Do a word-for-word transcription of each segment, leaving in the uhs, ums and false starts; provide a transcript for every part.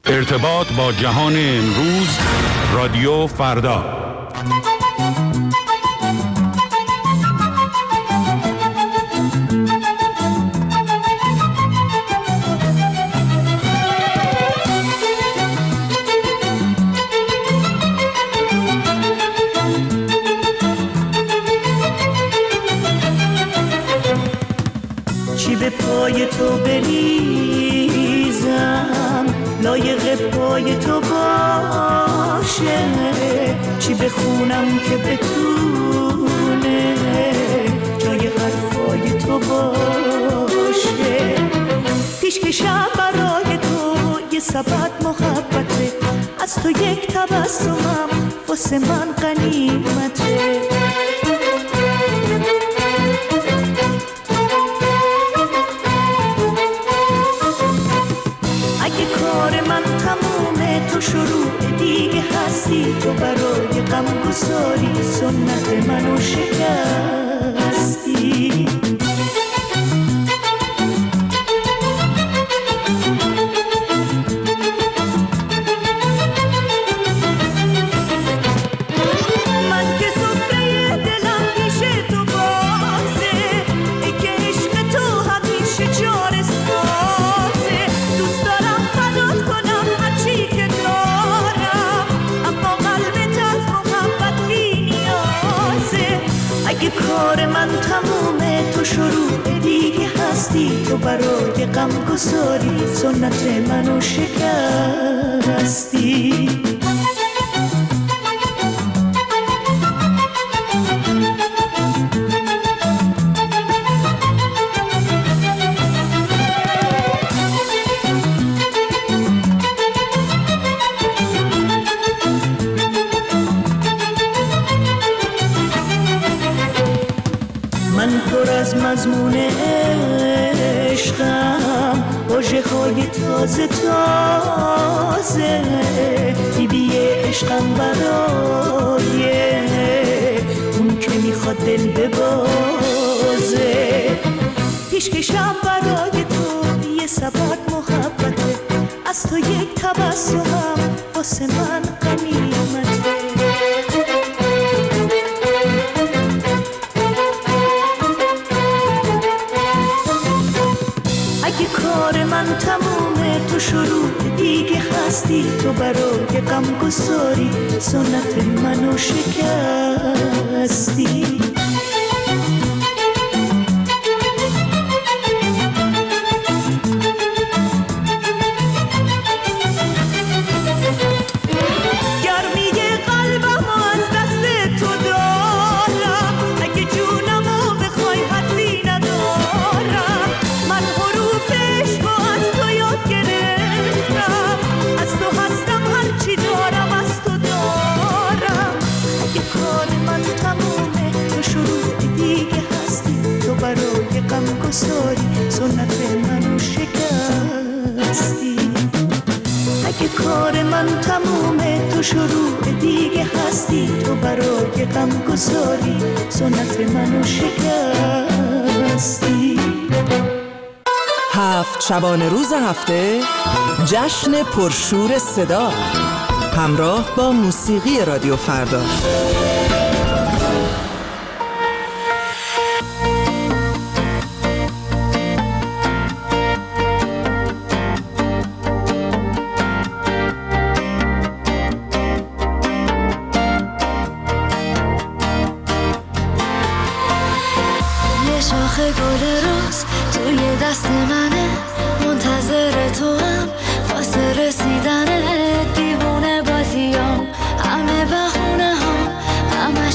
ارتباط با جهان امروز، رادیو فردا. چی به پای تو بریزم لایق پای تو باشه، چی بخونم که بتونه جای حرفای تو باشه. پیشکشم برای تو یه سبد محبته، از تو یک تبسمم واسه من غنیمته. تو شروع دیگه هستی، تو برای غم گساری سنت منو شکستی. من که سفره دلم پیش تو بازه، ای که عشق تو همیشه جار سازه. دوست دارم فدات کنم هرچی که اگه کار من تمومه، تو شروع دیگه هستی، تو برای غم گساری سنت منو شکستی. من پر از مضمون عشقم، واژه های تازه تازه، بیبی عشقم برای اون که میخواد دل ببازه. پیشکشم برای تو یه سبد محبته، از تو یک تبسمم واسه من غنیمته. اگه کار من تمومه، تو شروع دیگه هستی، تو برای غم گساری سنت منو شکستی. سنت منو شکستی. اگه کار من تمومه، تو شروع دیگه هستی، تو برای غم گساری سنت منو شکستی. هفت شبانه روز هفته، جشن پرشور صدا، همراه با موسیقی رادیو فردا. شاخه گل روز توی دست منه، منتظر تو هم واسه رسیدنه. دیوونه بازیام همه بهونه ها، همه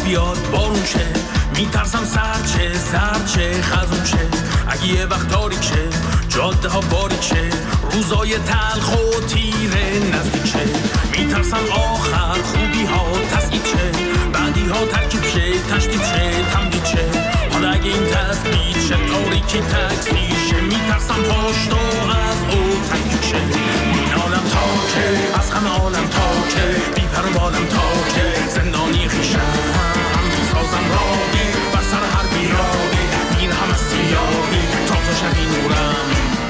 باد بیاد بارون شه، میترسم سرچه سرچه خزون شه. اگه یه وقت تاریک شه جاده ها باریک شه، روزای تلخ و تیره نزدیک شه. میترسم آخر خوبی ها تسکیت شه، بعدی ها ترکیب شه تشدید شه تمدید شه. حالا اگه این تسبیت شه تاریکی تکسی شه، میترسم پاشت و از او تکیب شه. این عالم تاکه از همه عالم تاکه، بیپر و بالم تاکه زندانی خیشم. میسازم راهی بر سر هر بیراهی، میرهم از سیاهی تا تو شبی نورم.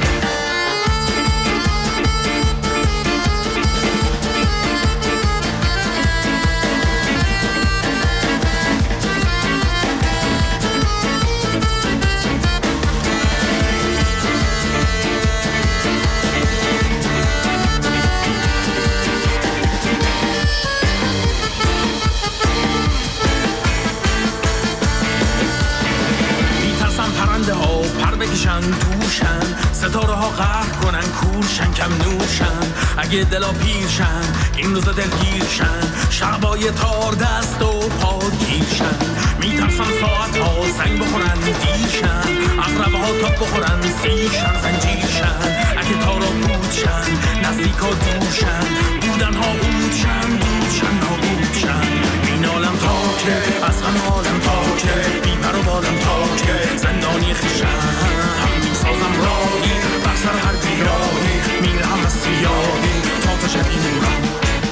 بکشن توشن، ستاره ها قهر کنن کورشن کم نورشن. اگه دلا پیرشن این روزا دلگیرشن، شبای تار دست و پا گیرشن. میترسن ساعت ها زنگ بخورن دیرشن، اقربه ها تاب بخورن سیرشن زنجیرشن. اگه تارا بودشن نزدیک ها دورشن، بودن ها بودشن دورشن نابودشن. این عالم تاکه از همه عالم تاکه، بیپر و بالم تاکه زندانی خیشن. میسازم راهی بر سر هر بیراهی، میرهم از سیاهی تا تو شبی نورم.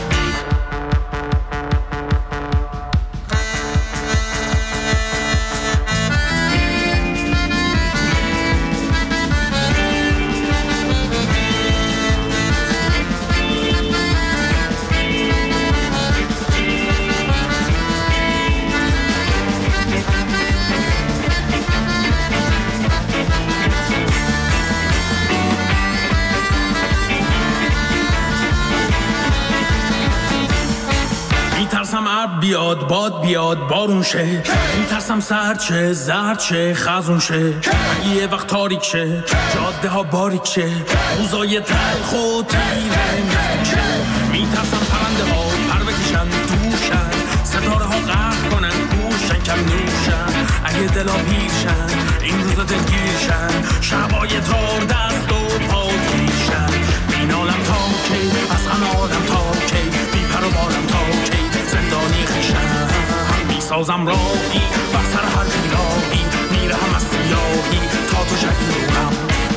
میترسم عرب بیاد باد بیاد بارون شه، میترسم سرچه زرچه خزون شه. اگه یه وقت تاریک شه جاده ها باریک شه، روزای تلخ و تیره نزدیک شه. میترسم پرنده ها پر بکشن توشن، ستاره ها قهر کنن گوشن کم نوشن. اگه دلا پیرشن این روزا دلگیرشن، شبای تار دست و پا گیرشن. این عالم تاکی از همه عالم تاکی، بیپر و بالم تاکی زندانی خیشم. میسازم راهی بر سر هر بیراهی، میرهم از سیاهی تا تو شبی نورم.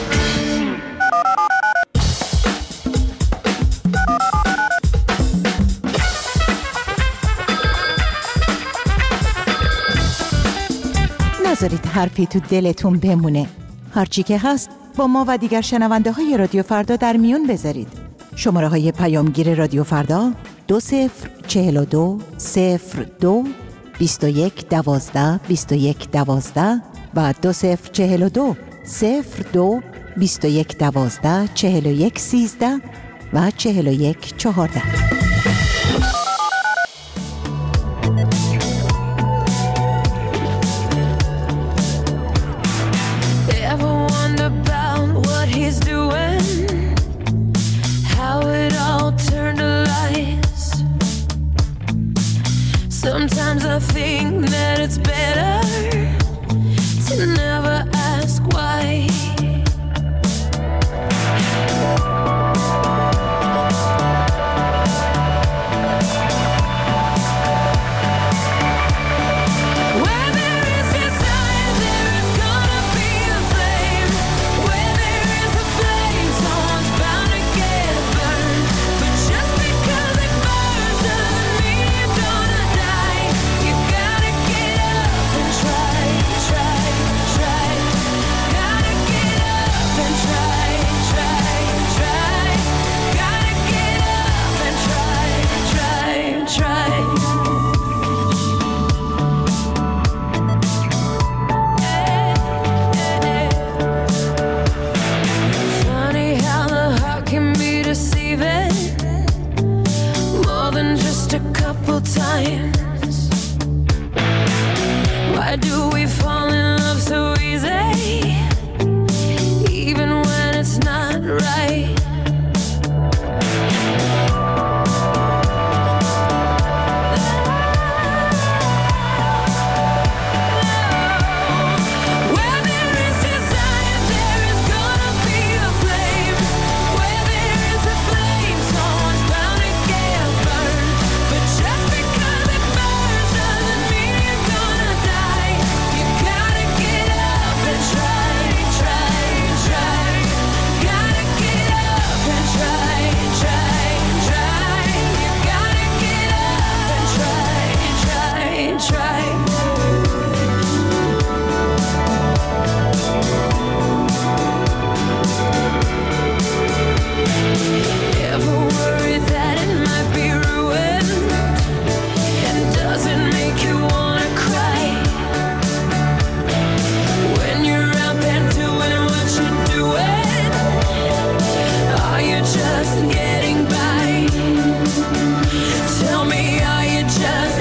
نذارید حرفی تو دلتون بمونه. هرچی که هست با ما و دیگر شنونده های رادیو فردا در میون بذارید. شماره های پیامگیر رادیو فردا دو صفر چهل و دو صفر دو بیست و یک دوازده بیست و یک دوازده و دو صفر چهل و دو صفر دو بیست و یک دوازده چهل و یک سیزده و چهل و یک چهارده. Sometimes I think that it's better to never ask why. Where there is desire, there is gonna be a flame. Where there is a flame, someone's bound to get burned. But just because it burns doesn't mean you're gonna die. You gotta get up and try, try, try. Gotta get up and try, try, try. Gotta get up and try, try, try. Funny how the heart can be deceiving, more than just a couple times. Why do we fall in love so easy, even when it's not right? tell me, are you just